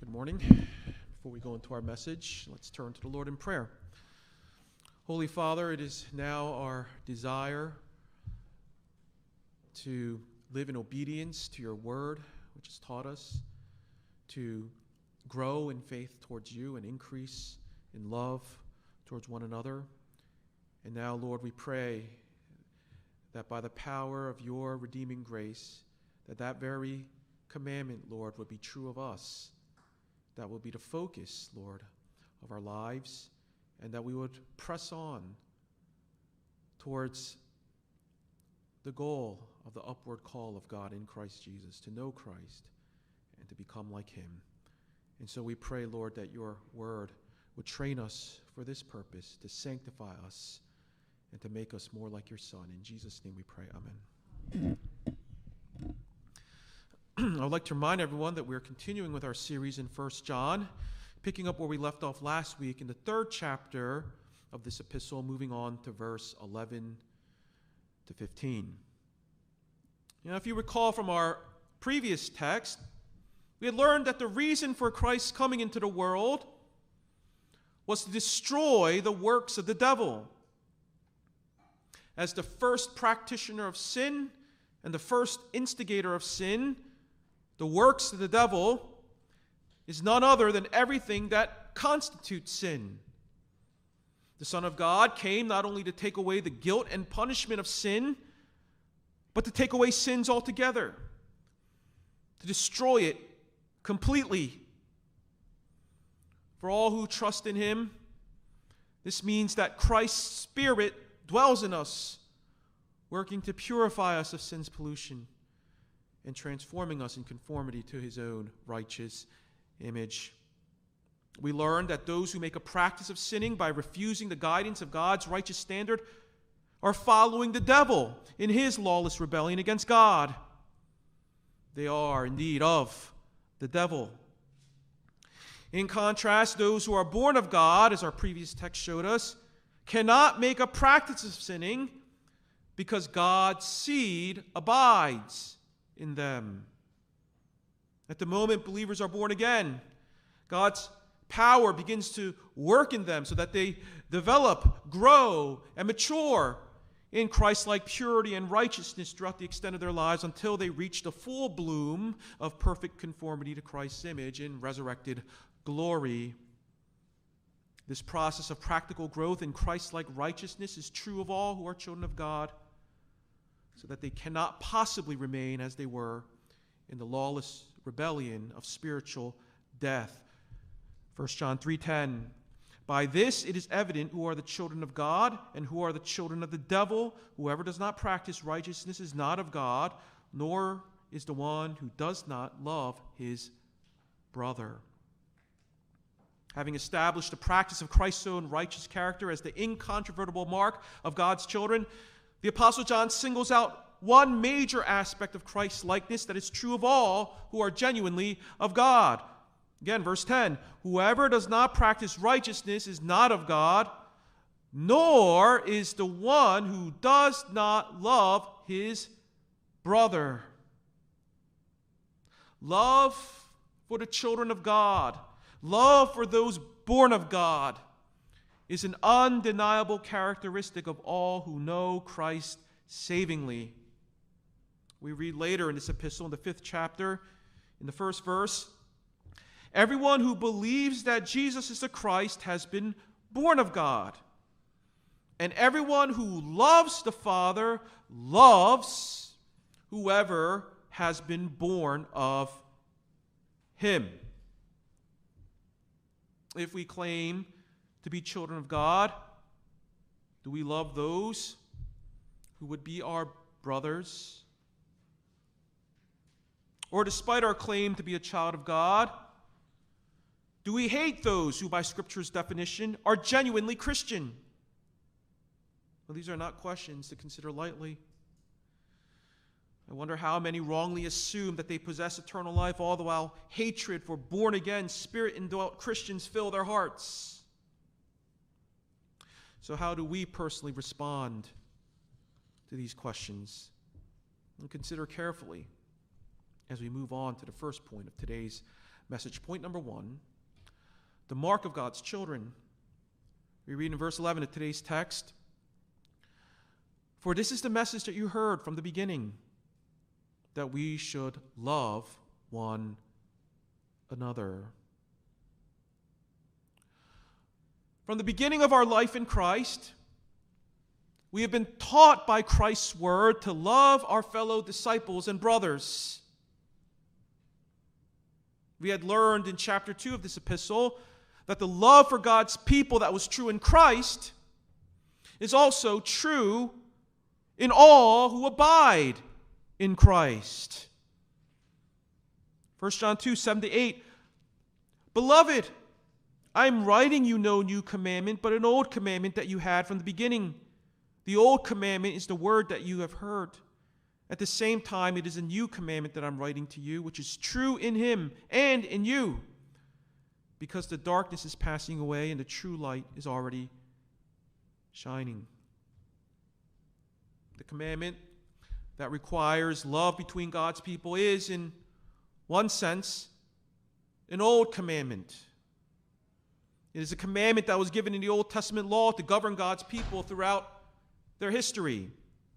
Good morning. Before we go into our message, let's turn to the Lord in prayer. Holy Father, it is now our desire to live in obedience to your word, which has taught us to grow in faith towards you and increase in love towards one another. And now, Lord, we pray that by the power of your redeeming grace, that very commandment, Lord, would be true of us. That will be the focus, Lord, of our lives, and that we would press on towards the goal of the upward call of God in Christ Jesus, to know Christ and to become like him. And so we pray, Lord, that your word would train us for this purpose, to sanctify us and to make us more like your Son. In Jesus' name we pray. Amen. I would like to remind everyone that we're continuing with our series in 1 John, picking up where we left off last week in the 3rd chapter of this epistle, moving on to verse 11 to 15. If you recall from our previous text, we had learned that the reason for Christ's coming into the world was to destroy the works of the devil. As the first practitioner of sin and the first instigator of sin, the works of the devil is none other than everything that constitutes sin. The Son of God came not only to take away the guilt and punishment of sin, but to take away sins altogether, to destroy it completely. For all who trust in him, this means that Christ's Spirit dwells in us, working to purify us of sin's pollution and transforming us in conformity to his own righteous image. We learn that those who make a practice of sinning by refusing the guidance of God's righteous standard are following the devil in his lawless rebellion against God. They are indeed of the devil. In contrast, those who are born of God, as our previous text showed us, cannot make a practice of sinning because God's seed abides in them. At the moment believers are born again, God's power begins to work in them so that they develop, grow, and mature in Christ-like purity and righteousness throughout the extent of their lives until they reach the full bloom of perfect conformity to Christ's image in resurrected glory. This process of practical growth in Christ-like righteousness is true of all who are children of God, so that they cannot possibly remain as they were in the lawless rebellion of spiritual death. 1 John 3:10, by this it is evident who are the children of God and who are the children of the devil. Whoever does not practice righteousness is not of God, nor is the one who does not love his brother. Having established the practice of Christ's own righteous character as the incontrovertible mark of God's children, the Apostle John singles out one major aspect of Christ's likeness that is true of all who are genuinely of God. Again, verse 10, whoever does not practice righteousness is not of God, nor is the one who does not love his brother. Love for the children of God, love for those born of God, is an undeniable characteristic of all who know Christ savingly. We read later in this epistle, in the 5th chapter, in the 1st verse, everyone who believes that Jesus is the Christ has been born of God. And everyone who loves the Father loves whoever has been born of him. If we claim to be children of God, do we love those who would be our brothers? Or despite our claim to be a child of God, do we hate those who, by Scripture's definition, are genuinely Christian? Well, these are not questions to consider lightly. I wonder how many wrongly assume that they possess eternal life, all the while hatred for born-again, Spirit-indwelt Christians fill their hearts. So how do we personally respond to these questions? And consider carefully as we move on to the first point of today's message. Point number 1, the mark of God's children. We read in verse 11 of today's text, "For this is the message that you heard from the beginning, that we should love one another." From the beginning of our life in Christ, we have been taught by Christ's word to love our fellow disciples and brothers. We had learned in chapter 2 of this epistle that the love for God's people that was true in Christ is also true in all who abide in Christ. 1 John 2, 7-8, "Beloved, I am writing you no new commandment, but an old commandment that you had from the beginning. The old commandment is the word that you have heard. At the same time, it is a new commandment that I'm writing to you, which is true in him and in you, because the darkness is passing away and the true light is already shining." The commandment that requires love between God's people is, in one sense, an old commandment. It is a commandment that was given in the Old Testament law to govern God's people throughout their history.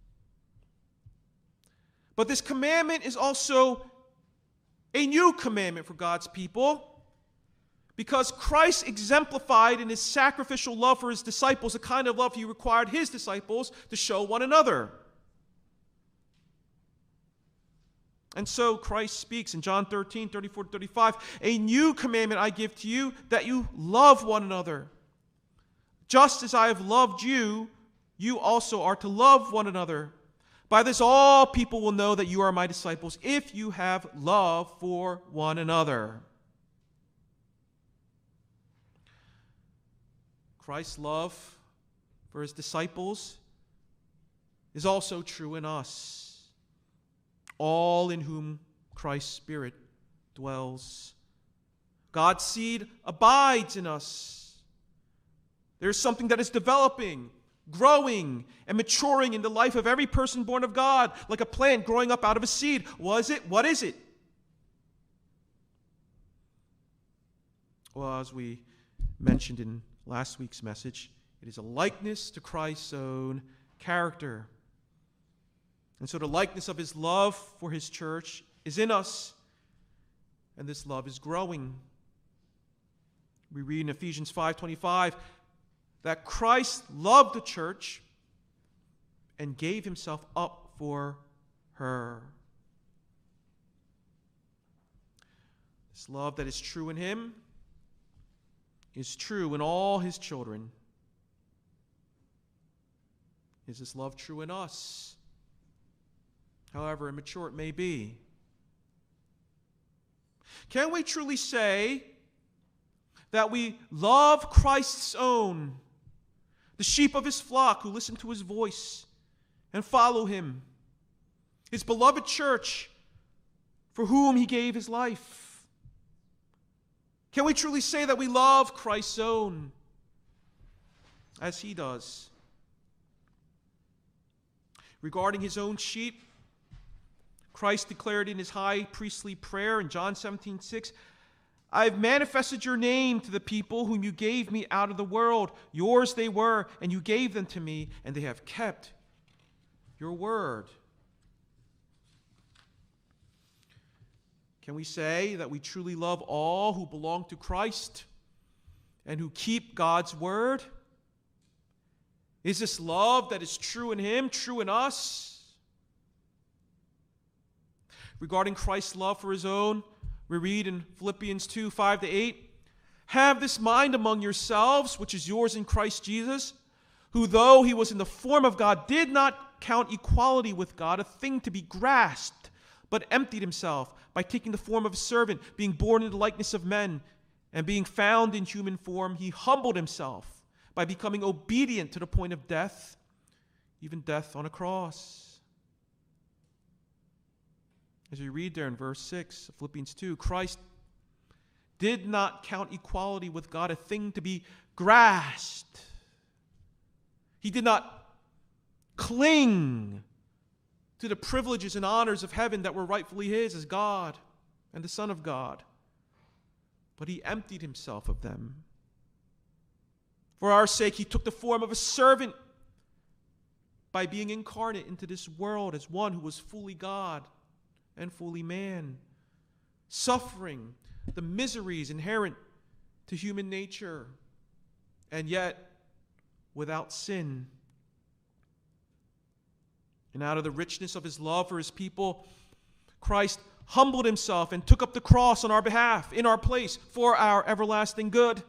But this commandment is also a new commandment for God's people, because Christ exemplified in his sacrificial love for his disciples the kind of love he required his disciples to show one another. And so Christ speaks in John 13, 34-35, "A new commandment I give to you, that you love one another. Just as I have loved you, you also are to love one another. By this all people will know that you are my disciples, if you have love for one another." Christ's love for his disciples is also true in us, all in whom Christ's Spirit dwells. God's seed abides in us. There is something that is developing, growing, and maturing in the life of every person born of God, like a plant growing up out of a seed. What is it? Well, as we mentioned in last week's message, it is a likeness to Christ's own character. And so the likeness of his love for his church is in us, and this love is growing. We read in Ephesians 5:25 that Christ loved the church and gave himself up for her. This love that is true in him is true in all his children. Is this love true in us? However immature it may be. Can we truly say that we love Christ's own, the sheep of his flock who listen to his voice and follow him, his beloved church for whom he gave his life? Can we truly say that we love Christ's own as he does? Regarding his own sheep, Christ declared in his high priestly prayer in John 17:6, "I have manifested your name to the people whom you gave me out of the world. Yours they were, and you gave them to me, and they have kept your word." Can we say that we truly love all who belong to Christ and who keep God's word? Is this love that is true in him true in us? Regarding Christ's love for his own, we read in Philippians 2:5-8, "Have this mind among yourselves, which is yours in Christ Jesus, who though he was in the form of God, did not count equality with God a thing to be grasped, but emptied himself by taking the form of a servant, being born in the likeness of men, and being found in human form, he humbled himself by becoming obedient to the point of death, even death on a cross." As we read there in verse 6 of Philippians 2, Christ did not count equality with God a thing to be grasped. He did not cling to the privileges and honors of heaven that were rightfully his as God and the Son of God. but he emptied himself of them. For our sake, he took the form of a servant by being incarnate into this world as one who was fully God and fully man, suffering the miseries inherent to human nature, and yet without sin. And out of the richness of his love for his people, Christ humbled himself and took up the cross on our behalf, in our place, for our everlasting good.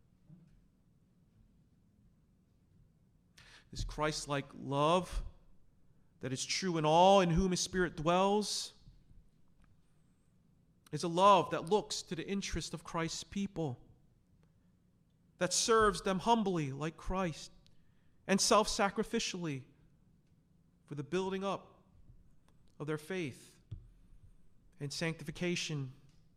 This Christ-like love that is true in all in whom his Spirit dwells is a love that looks to the interest of Christ's people, that serves them humbly like Christ and self-sacrificially for the building up of their faith and sanctification.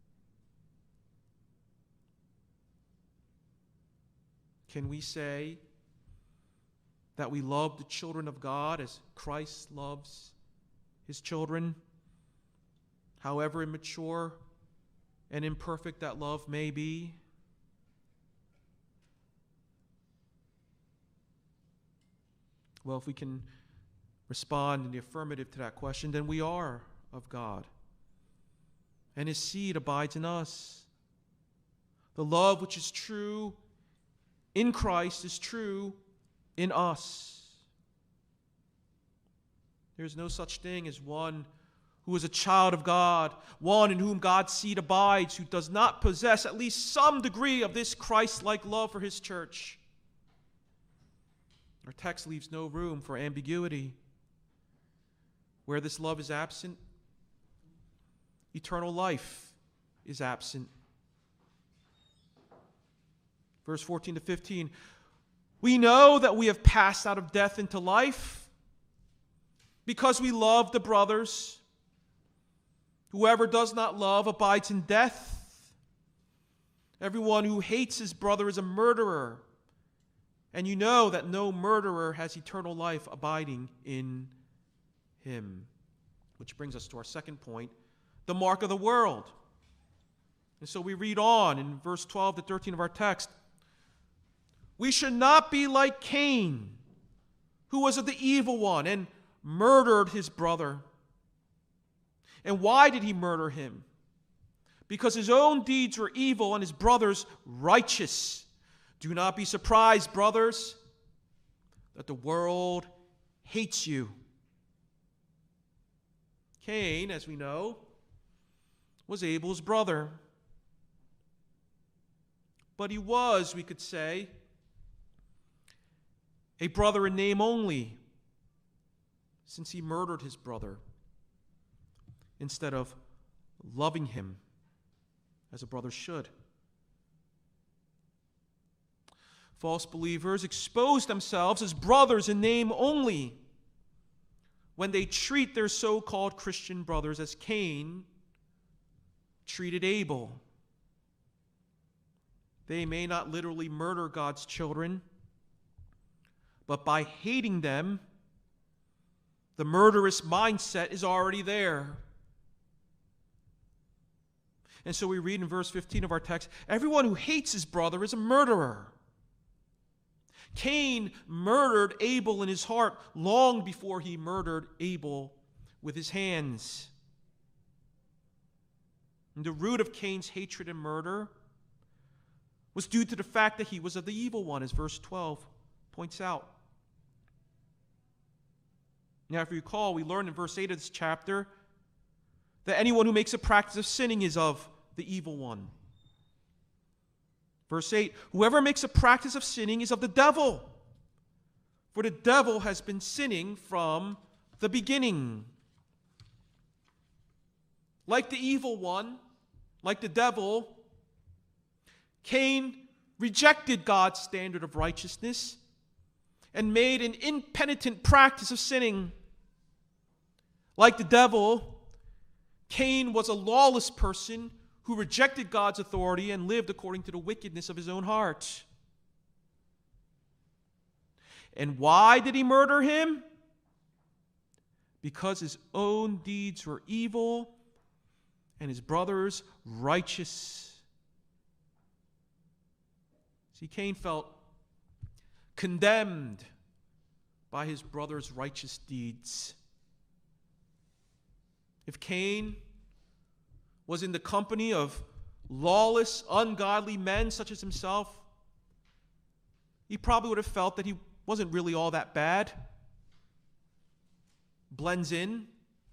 Can we say that we love the children of God as Christ loves his children, however immature and imperfect that love may be? Well, if we can respond in the affirmative to that question, then we are of God, and his seed abides in us. The love which is true in Christ is true in us. There is no such thing as one who is a child of God, one in whom God's seed abides, who does not possess at least some degree of this Christ-like love for his church. Our text leaves no room for ambiguity. Where this love is absent, eternal life is absent. Verse 14 to 15, we know that we have passed out of death into life because we love the brothers. Whoever does not love abides in death. Everyone who hates his brother is a murderer. And you know that no murderer has eternal life abiding in him. Which brings us to our second point, the mark of the world. And so we read on in verse 12 to 13 of our text. We should not be like Cain, who was of the evil one and murdered his brother. And why did he murder him? Because his own deeds were evil and his brother's righteous. Do not be surprised, brothers, that the world hates you. Cain, as we know, was Abel's brother. But he was, we could say, a brother in name only, since he murdered his brother instead of loving him as a brother should. False believers expose themselves as brothers in name only when they treat their so-called Christian brothers as Cain treated Abel. They may not literally murder God's children, but by hating them, the murderous mindset is already there. And so we read in verse 15 of our text, everyone who hates his brother is a murderer. Cain murdered Abel in his heart long before he murdered Abel with his hands. And the root of Cain's hatred and murder was due to the fact that he was of the evil one, as verse 12 points out. Now, if you recall, we learned in verse 8 of this chapter that anyone who makes a practice of sinning is of the evil one. Verse 8, whoever makes a practice of sinning is of the devil, for the devil has been sinning from the beginning. Like the evil one, like the devil, Cain rejected God's standard of righteousness and made an impenitent practice of sinning. Like the devil, Cain was a lawless person who rejected God's authority and lived according to the wickedness of his own heart. And why did he murder him? Because his own deeds were evil and his brother's righteous. See, Cain felt condemned by his brother's righteous deeds. If Cain was in the company of lawless, ungodly men such as himself, he probably would have felt that he wasn't really all that bad. Blends in.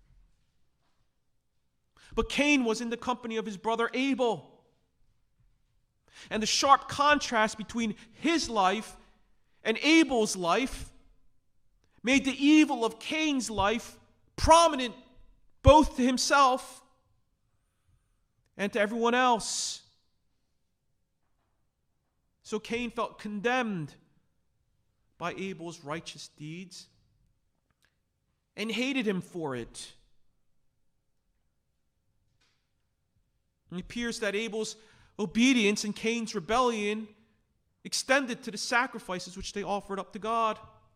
But Cain was in the company of his brother Abel. And the sharp contrast between his life and Abel's life made the evil of Cain's life prominent both to himself and to everyone else. So Cain felt condemned by Abel's righteous deeds and hated him for it. It appears that Abel's obedience and Cain's rebellion extended to the sacrifices which they offered up to God.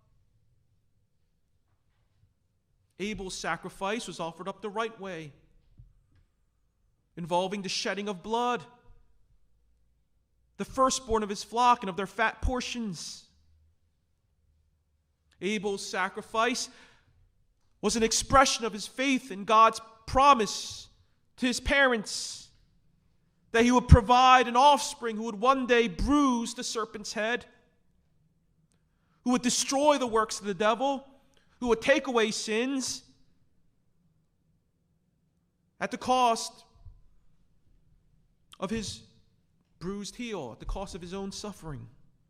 Abel's sacrifice was offered up the right way, involving the shedding of blood, the firstborn of his flock and of their fat portions. Abel's sacrifice was an expression of his faith in God's promise to his parents that he would provide an offspring who would one day bruise the serpent's head, who would destroy the works of the devil, who would take away sins at the cost of his bruised heel, at the cost of his own suffering.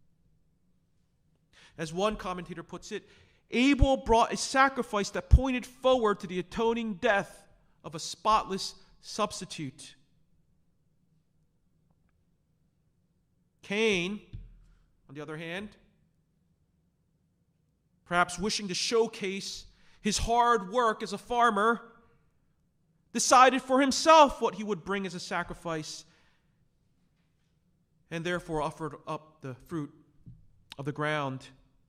As one commentator puts it, Abel brought a sacrifice that pointed forward to the atoning death of a spotless substitute. Cain, on the other hand, perhaps wishing to showcase his hard work as a farmer, decided for himself what he would bring as a sacrifice, and therefore offered up the fruit of the ground.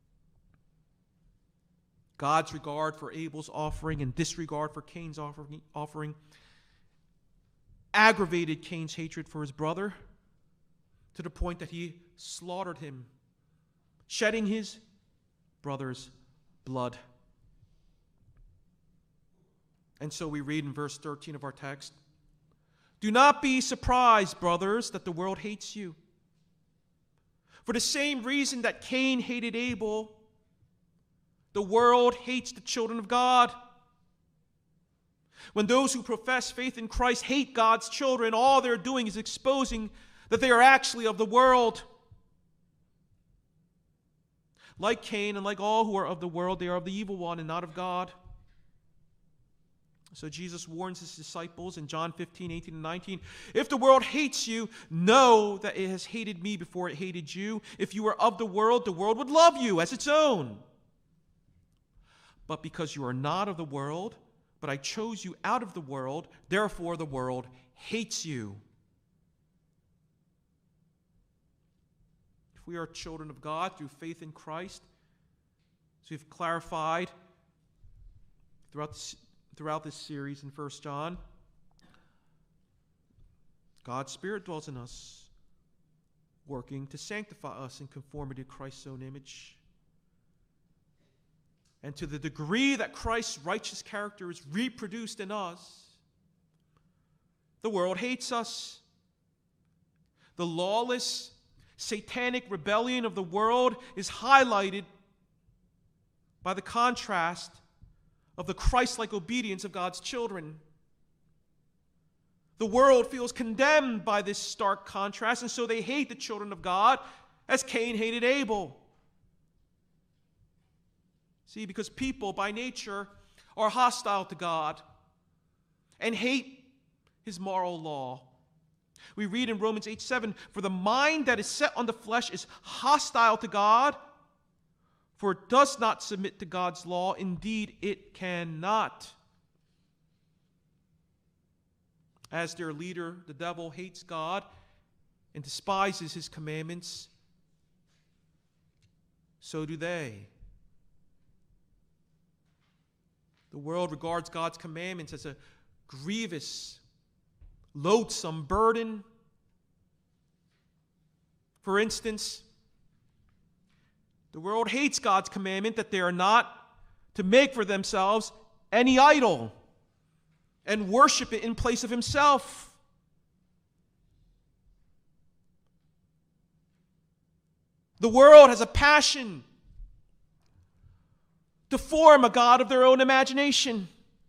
God's regard for Abel's offering and disregard for Cain's offering aggravated Cain's hatred for his brother to the point that he slaughtered him, shedding his brother's blood. And so we read in verse 13 of our text, "Do not be surprised, brothers, that the world hates you. For the same reason that Cain hated Abel, the world hates the children of God. When those who profess faith in Christ hate God's children, all they're doing is exposing that they are actually of the world. Like Cain and like all who are of the world, they are of the evil one and not of God." So Jesus warns his disciples in John 15, 18, and 19, "If the world hates you, know that it has hated me before it hated you. If you were of the world would love you as its own. But because you are not of the world, but I chose you out of the world, therefore the world hates you." If we are children of God through faith in Christ, as we've clarified throughout this series in 1 John, God's Spirit dwells in us, working to sanctify us in conformity to Christ's own image. And to the degree that Christ's righteous character is reproduced in us, the world hates us. The lawless, satanic rebellion of the world is highlighted by the contrast of the Christ-like obedience of God's children. The world feels condemned by this stark contrast, and so they hate the children of God as Cain hated Abel. See, because people by nature are hostile to God and hate his moral law. We read in Romans 8:7, "For the mind that is set on the flesh is hostile to God, for it does not submit to God's law. Indeed, it cannot." As their leader, the devil hates God and despises his commandments, so do they. The world regards God's commandments as a grievous, loathsome burden. For instance, the world hates God's commandment that they are not to make for themselves any idol and worship it in place of himself. The world has a passion to form a God of their own imagination,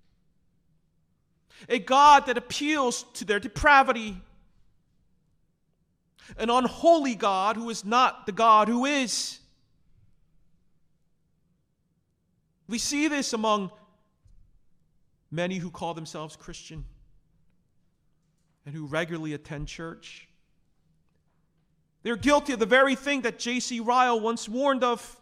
a God that appeals to their depravity, an unholy God who is not the God who is. We see this among many who call themselves Christian and who regularly attend church. They're guilty of the very thing that J.C. Ryle once warned of.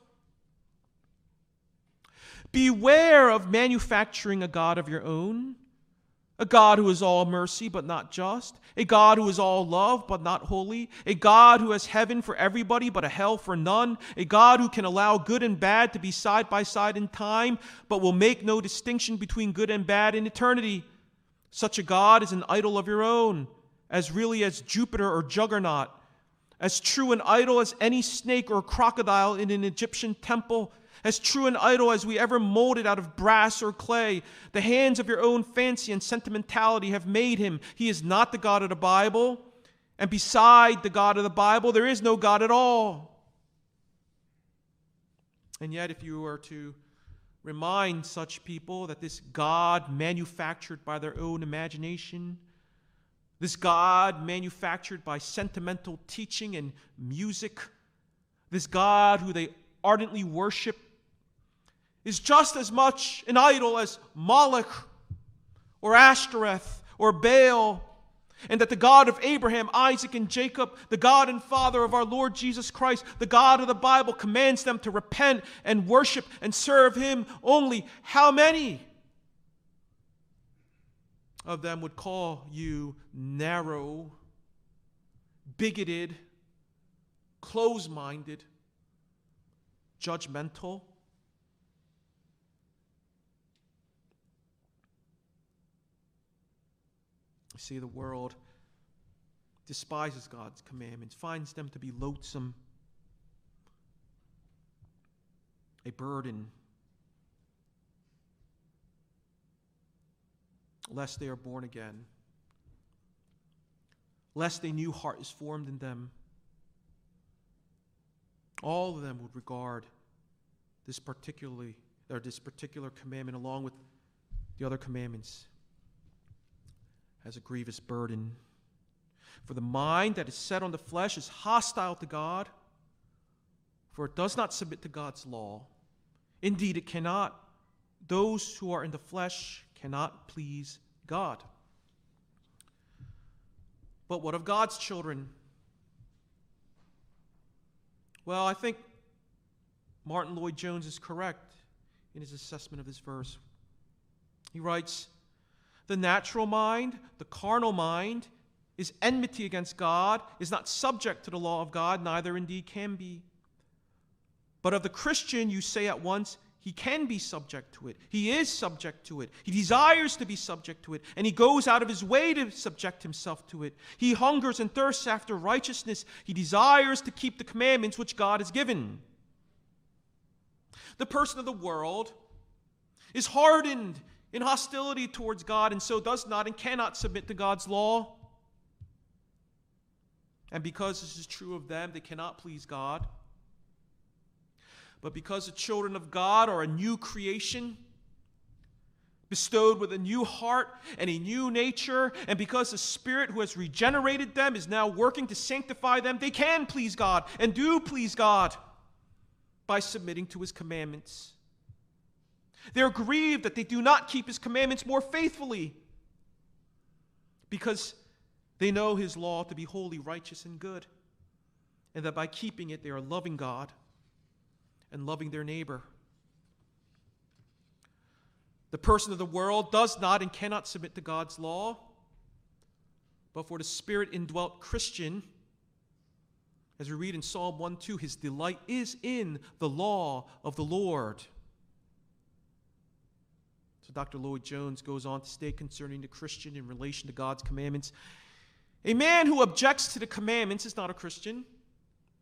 Beware of manufacturing a God of your own, a God who is all mercy but not just, a God who is all love but not holy, a God who has heaven for everybody but a hell for none, a God who can allow good and bad to be side by side in time but will make no distinction between good and bad in eternity. Such a God is an idol of your own, as really as Jupiter or Juggernaut, as true an idol as any snake or crocodile in an Egyptian temple, as true an idol as we ever molded out of brass or clay. The hands of your own fancy and sentimentality have made him. He is not the God of the Bible, and beside the God of the Bible, there is no God at all. And yet, if you were to remind such people that this God manufactured by their own imagination, this God manufactured by sentimental teaching and music, this God who they ardently worship, is just as much an idol as Moloch or Ashtoreth or Baal, and that the God of Abraham, Isaac, and Jacob, the God and Father of our Lord Jesus Christ, the God of the Bible, commands them to repent and worship and serve him only. How many of them would call you narrow, bigoted, close-minded, judgmental? You see, the world despises God's commandments, finds them to be loathsome, a burden, lest they are born again, lest a new heart is formed in them. All of them would regard this particular commandment, along with the other commandments, as a grievous burden. For the mind that is set on the flesh is hostile to God, for it does not submit to God's law. Indeed, it cannot. Those who are in the flesh cannot please God. But what of God's children? Well, I think Martin Lloyd-Jones is correct in his assessment of this verse. He writes, "The natural mind, the carnal mind, is enmity against God, is not subject to the law of God, neither indeed can be. But of the Christian you say at once, he can be subject to it. He is subject to it. He desires to be subject to it, and he goes out of his way to subject himself to it. He hungers and thirsts after righteousness. He desires to keep the commandments which God has given." The person of the world is hardened in hostility towards God, and so does not and cannot submit to God's law. And because this is true of them, they cannot please God. But because the children of God are a new creation, bestowed with a new heart and a new nature, and because the Spirit who has regenerated them is now working to sanctify them, they can please God and do please God by submitting to his commandments. They're grieved that they do not keep his commandments more faithfully, because they know his law to be holy, righteous, and good, and that by keeping it they are loving God and loving their neighbor. The person of the world does not and cannot submit to God's law, but for the Spirit-indwelt Christian, as we read in Psalm 1:2, his delight is in the law of the Lord. So Dr. Lloyd-Jones goes on to state concerning the Christian in relation to God's commandments, a man who objects to the commandments is not a Christian.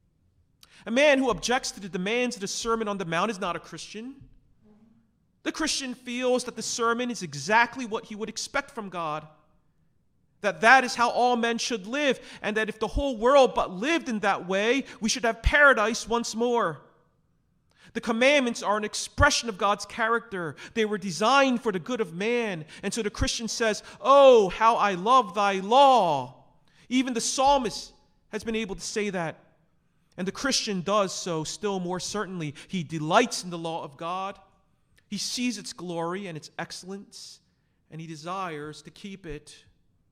A man who objects to the demands of the Sermon on the Mount is not a Christian. The Christian feels that the sermon is exactly what he would expect from God, that is how all men should live, and that if the whole world but lived in that way, we should have paradise once more. The commandments are an expression of God's character. They were designed for the good of man. And so the Christian says, "Oh, how I love thy law." Even the psalmist has been able to say that. And the Christian does so still more certainly. He delights in the law of God. He sees its glory and its excellence, and he desires to keep it.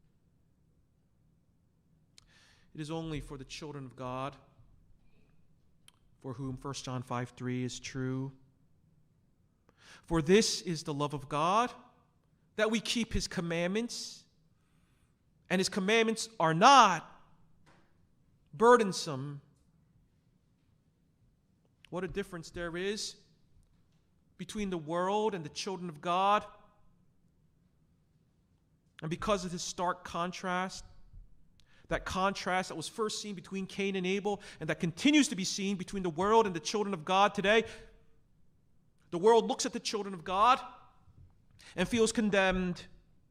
It is only for the children of God for whom 1 John 5:3 is true. For this is the love of God, that we keep his commandments, and his commandments are not burdensome. What a difference there is between the world and the children of God. And because of this stark contrast, that contrast that was first seen between Cain and Abel, and that continues to be seen between the world and the children of God today, the world looks at the children of God and feels condemned.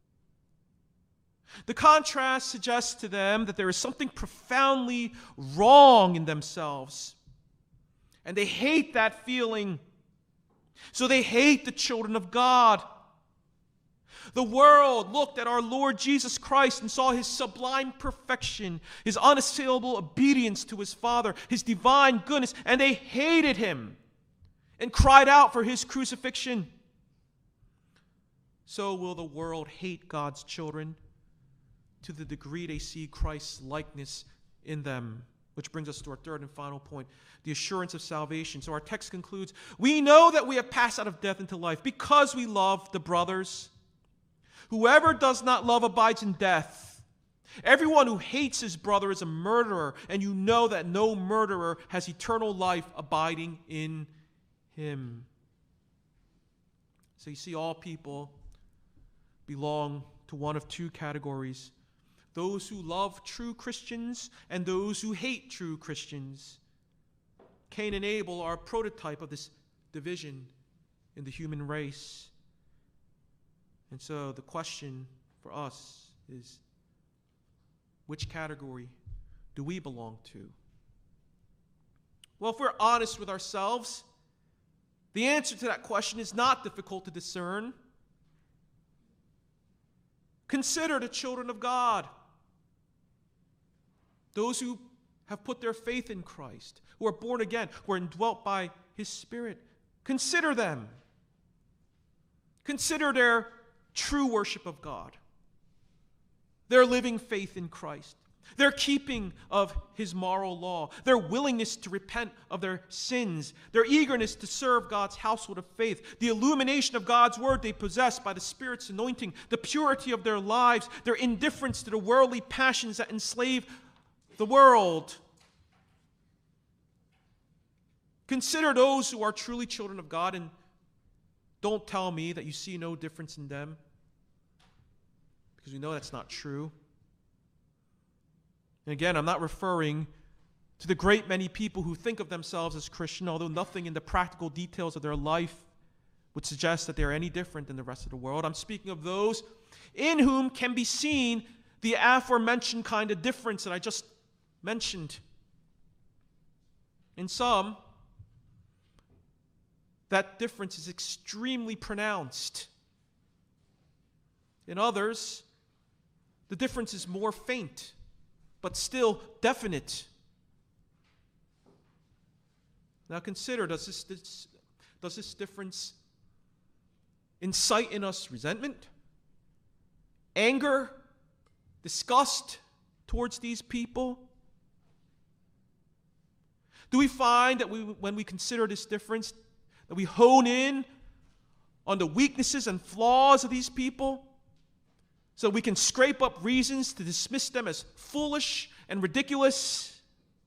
The contrast suggests to them that there is something profoundly wrong in themselves, and they hate that feeling. So they hate the children of God. The world looked at our Lord Jesus Christ and saw his sublime perfection, his unassailable obedience to his Father, his divine goodness, and they hated him and cried out for his crucifixion. So will the world hate God's children to the degree they see Christ's likeness in them. Which brings us to our third and final point, the assurance of salvation. So our text concludes, "We know that we have passed out of death into life because we love the brothers. Whoever does not love abides in death. Everyone who hates his brother is a murderer, and you know that no murderer has eternal life abiding in him." So you see, all people belong to one of two categories: those who love true Christians and those who hate true Christians. Cain and Abel are a prototype of this division in the human race. And so the question for us is, which category do we belong to? Well, if we're honest with ourselves, the answer to that question is not difficult to discern. Consider the children of God, those who have put their faith in Christ, who are born again, who are indwelt by his Spirit. Consider them. Consider their true worship of God, their living faith in Christ, their keeping of his moral law, their willingness to repent of their sins, their eagerness to serve God's household of faith, the illumination of God's word they possess by the Spirit's anointing, the purity of their lives, their indifference to the worldly passions that enslave the world. Consider those who are truly children of God, and don't tell me that you see no difference in them, because we know that's not true. And again, I'm not referring to the great many people who think of themselves as Christian, although nothing in the practical details of their life would suggest that they're any different than the rest of the world. I'm speaking of those in whom can be seen the aforementioned kind of difference that I just mentioned. In some, that difference is extremely pronounced. In others, the difference is more faint, but still definite. Now consider, does this difference incite in us resentment, anger, disgust towards these people? Do we find that when we consider this difference, that we hone in on the weaknesses and flaws of these people so we can scrape up reasons to dismiss them as foolish and ridiculous?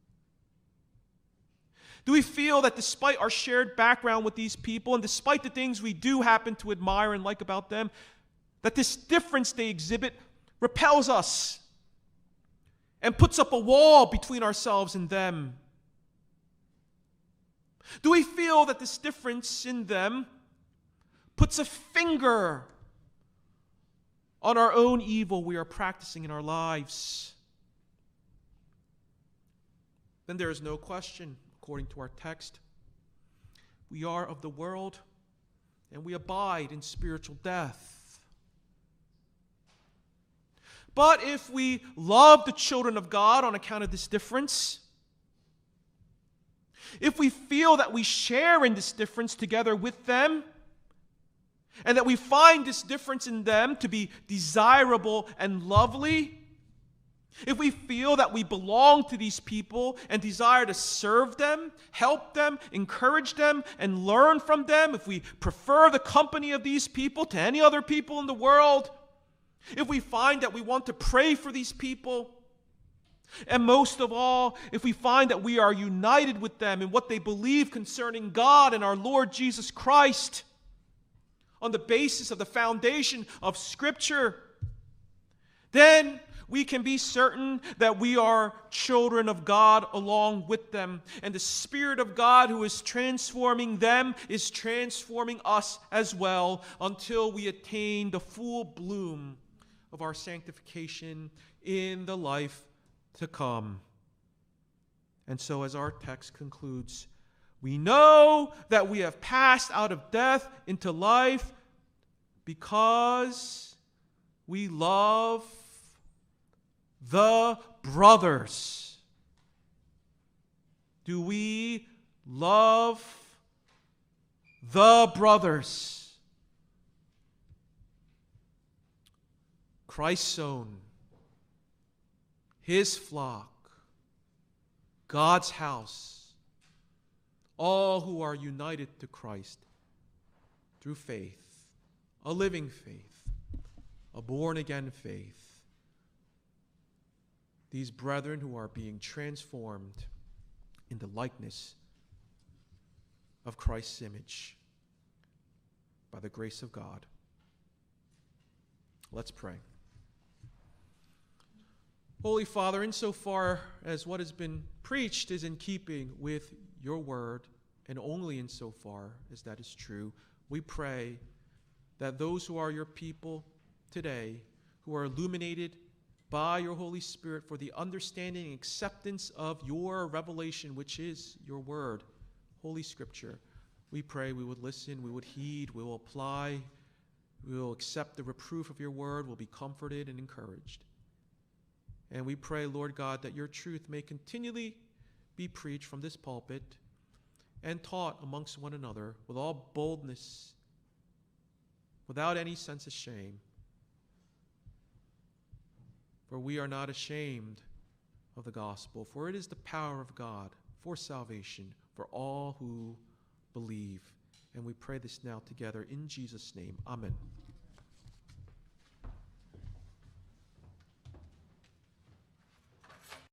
Do we feel that despite our shared background with these people and despite the things we do happen to admire and like about them, that this difference they exhibit repels us and puts up a wall between ourselves and them? Do we feel that this difference in them puts a finger on our own evil we are practicing in our lives? Then there is no question, according to our text, we are of the world and we abide in spiritual death. But if we love the children of God on account of this difference, if we feel that we share in this difference together with them, and that we find this difference in them to be desirable and lovely, if we feel that we belong to these people and desire to serve them, help them, encourage them, and learn from them, if we prefer the company of these people to any other people in the world, if we find that we want to pray for these people, and most of all, if we find that we are united with them in what they believe concerning God and our Lord Jesus Christ, on the basis of the foundation of Scripture, then we can be certain that we are children of God along with them. And the Spirit of God who is transforming them is transforming us as well until we attain the full bloom of our sanctification in the life to come. And so as our text concludes, we know that we have passed out of death into life because we love the brothers. Do we love the brothers? Christ's own, His flock, God's house, all who are united to Christ through faith, a living faith, a born-again faith. These brethren who are being transformed in the likeness of Christ's image by the grace of God. Let's pray. Holy Father, insofar as what has been preached is in keeping with your word, and only insofar as that is true, we pray that those who are your people today, who are illuminated by your Holy Spirit for the understanding and acceptance of your revelation, which is your word, Holy Scripture, we pray we would listen, we would heed, we will apply, we will accept the reproof of your word, will be comforted and encouraged. And we pray, Lord God, that your truth may continually be preached from this pulpit and taught amongst one another with all boldness, without any sense of shame. For we are not ashamed of the gospel, for it is the power of God for salvation for all who believe. And we pray this now together in Jesus' name. Amen.